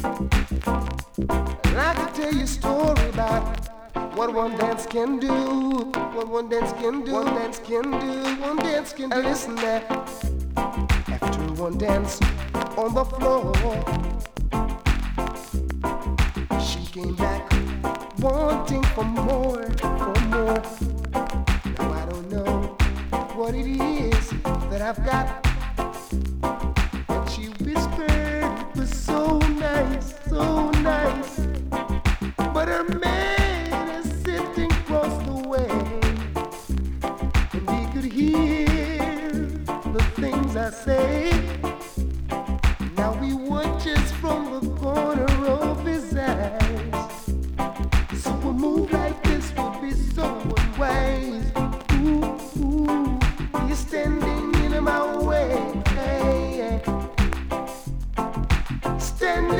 And I can tell you a story about what one dance can do, what one dance can do, one dance can do, one dance can do. And listen that after one dance on the floor, she came back wanting for more, for more. Now I don't know what it is that I've got, but she whispered it was so nice, so nice. But her man is sitting across the way, and he could hear the things I say. Now he watches from the corner of his eyes. So a move like this would be so unwise. Ooh, ooh, you're standing in my way. Hey, standing